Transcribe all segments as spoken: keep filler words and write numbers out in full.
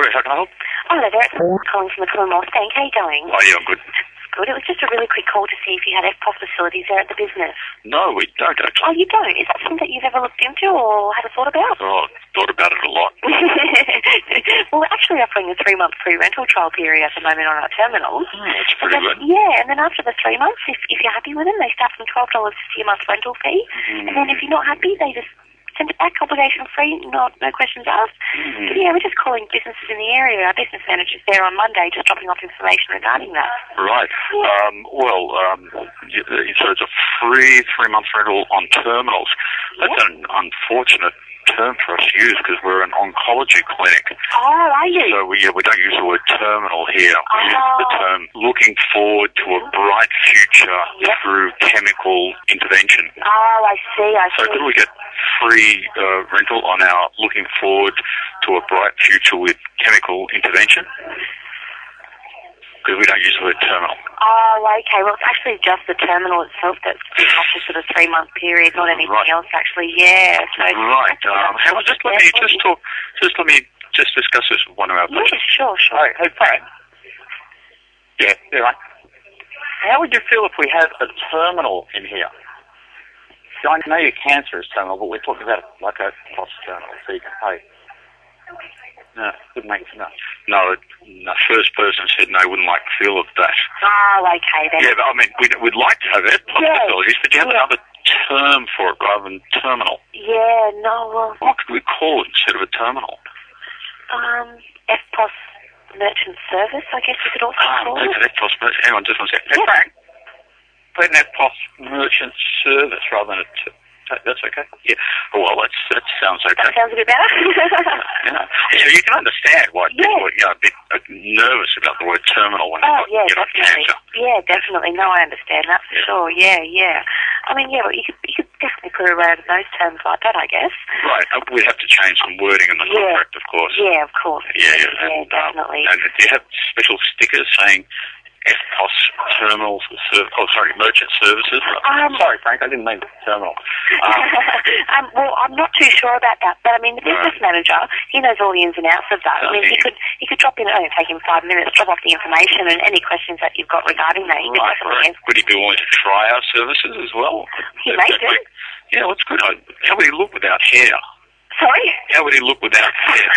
Sorry, how can I help? Oh, hello there. It's calling from the Commonwealth Bank. How are you going? Oh, yeah, I'm good. Good. It was just a really quick call to see if you had F P O S facilities there at the business. No, we don't Oh, actually. you don't? Is that something that you've ever looked into or had a thought about? Oh, I've thought about it a lot. Well, we're actually offering a three-month free rental trial period at the moment on our terminals. Oh, that's pretty And then- good. Yeah, and then after the three months, if, if you're happy with them, they start from twelve dollars fifty a month rental fee. Mm. And then if you're not happy, they just send it back, obligation free, not no questions asked. Mm. But yeah, we're just calling businesses in the area. Our business manager's there on Monday, just dropping off information regarding that. Right. Um, well, um, y- so it's a free three-month rental on terminals. That's Yeah. an unfortunate term for us to use because we're an oncology clinic. Oh, are you? So we, yeah, we don't use the word terminal here. We use the Oh. term looking forward to a bright future Yep. through chemical intervention. Oh, I see, I So see. could we get free uh, rental on our looking forward to a bright future with chemical intervention? Because we don't use the word terminal. Oh, okay. Well, it's actually just the terminal itself that's been offered for the three-month period, not anything Right. else, actually. Yeah. So Right. Um, hang on, just let me just talk. Just let me just discuss this with one of our Yeah, patients. sure, sure. Hey, hey, Frank. Yeah. Yeah, right. How would you feel if we had a terminal in here? I know your cancer is terminal, but we're talking about like a cost terminal, so you can pay. No, good make no. No, the first person said no, wouldn't like the feel of that. Oh, okay then. Yeah, but I mean, we'd, we'd like to have it, Yeah. possibilities, but do you have Yeah. another term for it rather than terminal? Yeah, no, well, What could we call it instead of a terminal? um, F P O S merchant service, I guess you could also Ah, call okay, it. that's possible. Hang on, just one second. Hey, Yeah. Frank, put an F P O S merchant service rather than a t- t- that's okay? Yeah. Oh, well, that's, that sounds okay. That sounds a bit better. Yeah. So you can understand why Yeah. people are you know, a bit uh, nervous about the word terminal when Oh, they've yeah, got you know, definitely. cancer. Yeah, definitely. No, I understand that for Yeah. sure. Yeah, yeah. I mean, yeah, but you could, you could definitely put it around those terms like that, I guess. Right. Uh, we'd have to change some wording in the Yeah. contract, of course. Yeah, of course. Yeah, yeah. Yeah, And, um, definitely. and do you have special stickers saying F P O S terminals, serv- oh, sorry, merchant services? Um, Sorry, Frank, I didn't mean terminal. Um, um, well, I'm not too sure about that, but I mean, the business Right. manager, he knows all the ins and outs of that. I mean, he Okay. could he could drop in, it only take him five minutes, drop off the information and any questions that you've got regarding that. He could right, definitely right. answer. Would he be willing to try our services as well? He That- may that do. might- Yeah, well, that's good. I- How would he look without hair? Sorry? How would he look without hair?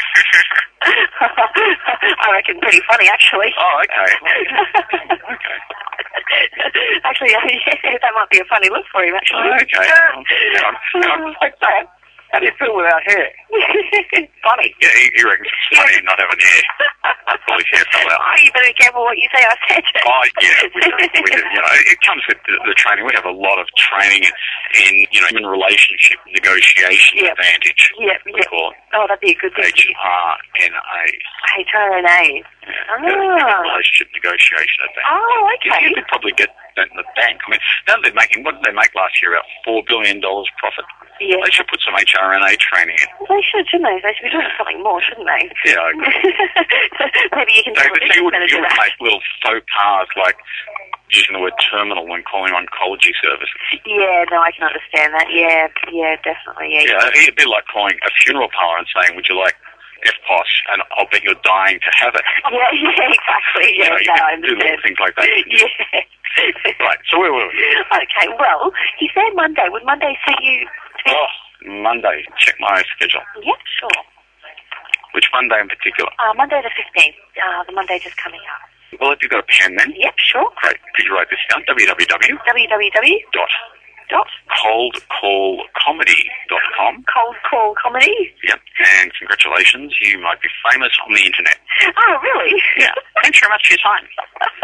I reckon pretty funny, actually. Oh, okay. Okay. Actually, yeah, that might be a funny look for him, actually. Oh, okay. Um, hang on, hang on. Hey, Frank, how do you feel without hair? Funny. Yeah, he, he reckons it's funny not having hair. Pull his hair fell out. Oh, you better be careful what you say, I said. Oh, yeah, we do. We do. You know, it comes with the, the training. We have a lot of training in, you know, human relationship negotiation Yep. advantage. Yep, We yep. call it Oh, that'd be a good thing. H R N A. H R N A. Yeah, Ah. human relationship negotiation advantage. Oh, Yeah, okay. you could probably get that in the bank. I mean, now they're making, what did they make last year? About four billion dollars profit. Yeah. They should put some H R N A training in. Well, they should, shouldn't they? They should be doing something more, shouldn't they? Yeah, I agree. Maybe you can So, tell the but you business would, manager you would that. make little faux pas like using the word terminal when calling oncology services. Yeah, no, I can understand that. Yeah, yeah, definitely. Yeah. Yeah, it'd be like calling a funeral parlour and saying, would you like F P O S? And I'll bet you're dying to have it. Yeah, yeah, exactly. You Yeah, know, you no, could I do little understand. things like that. Yeah. Right, so where were we? Okay, well, he said Monday. Would Monday suit you? Oh, Monday. Check my schedule. Yeah, sure. Which Monday in particular? Uh, Monday the fifteenth. Uh, the Monday just coming up. Well, if you've got a pen then. Yep, sure. Great. Could you write this down? w w w w w w dot dot cold call comedy dot com. cold call comedy. Yep. And congratulations, you might be famous on the internet. Oh, really? Yeah. Thanks very much for your time.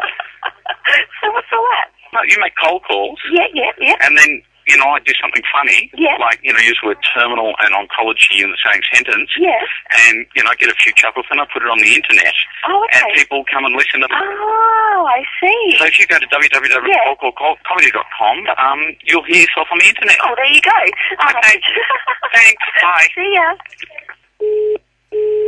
So what's all that? No, you make cold calls, Yeah, yeah, yeah. and then, you know, I do something funny. Yeah. Like, you know, use the word terminal and oncology in the same sentence. Yeah. And, you know, I get a few chuckles, and I put it on the internet. Oh, And okay. people come and listen to it. Oh, I see. So if you go to w w w dot Yeah. cold call comedy dot com, um, you'll hear yourself on the internet. Oh, there you go. All Okay. right. Thanks. Bye. See ya.